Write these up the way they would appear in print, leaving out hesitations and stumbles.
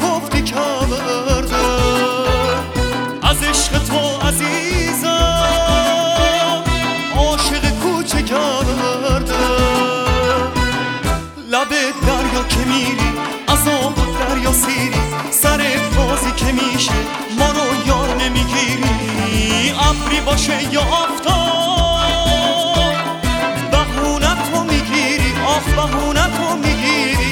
گفتی کردم از عشق تو عزیزم عاشق کوچه کردم لب دریا که میری از آب دریا سیری سر بازی که میشه ما رو یار نمیگیری ابری باشه یا آفتاب بهونت رو میگیری آخ بهونت رو میگیری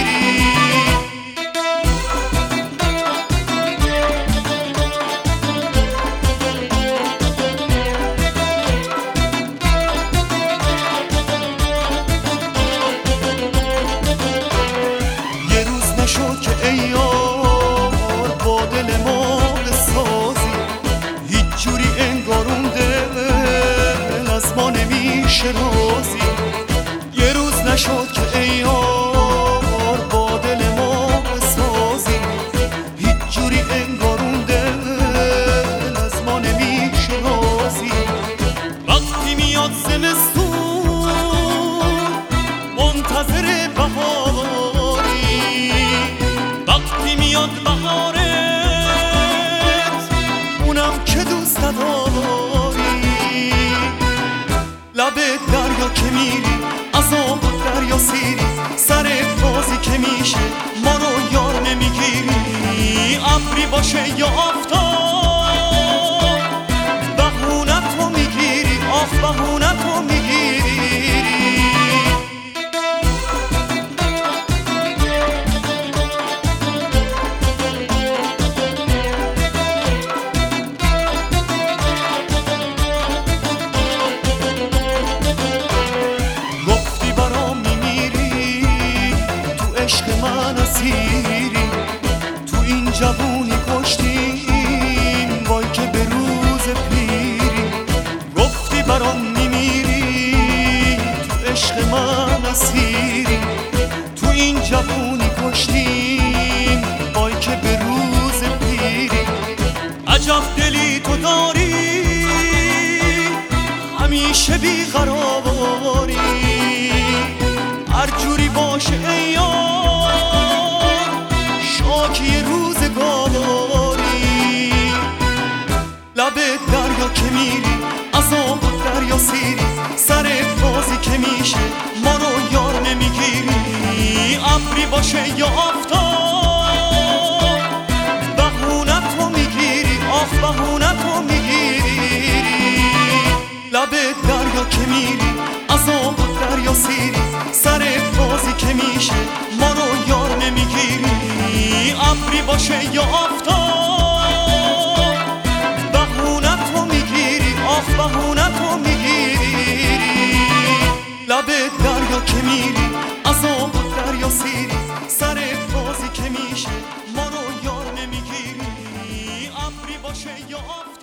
یه روز نشد که ای یار با دل ما بسازی هیچ جوری انگار اون دل از ما نمیشه رازی یه روز نشد که ای یار با دل ما بسازی هیچ جوری انگار اون دل از ما نمیشه رازی وقتی میاد زمستون منتظر بهاری وقتی میاد بهارت اونم که دوست نداری لب دریا که میری از آب دریا سیری سر بازی که میشه ما رو یار نمیگیری ابری باشه یا آفتاب بهونت رو میگیری آخ بهونت رو میگیری عشق من اسیری تو این جوونی کشتیم وای که به روز پیری گفتی برام میمیری تو عشق من اسیری تو این جوونی کشتیم وای که به روز پیری عجب دلی تو داری همیشه بیقراری هر جوری باشه ای یار شاکی روزگاری لب دریا که میری از آب دریا سیری سر بازی که میشه ما رو یار نمیگیری ابری باشه یا آفتاب بهونت رو میگیری آخ بهونت رو میگیری لب دریا که میری از آب دریا سیری سر بازی که میشه ما رو یار نمیگیری ابری باشه یا آفتاب بهونت رو میگیری آخ بهونت رو میگیری لب دریا که میری از آب دریا سیری سر بازی که میشه ما رو یار نمیگیری ابری باشه یا آفتاب